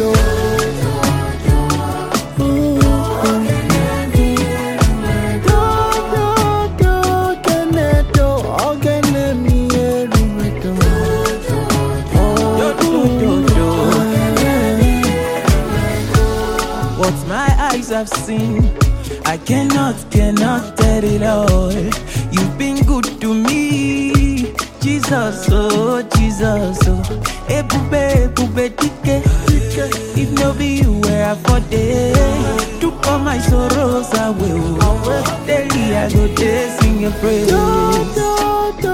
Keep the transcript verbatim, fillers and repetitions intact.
What my eyes have seen, I cannot, cannot tell it all. You've been good to me, Jesus, oh, Jesus, oh. Hey, bube, bube, tike, if no be you, where I for day, took all my sorrows away. Daily I go there, sing your praise.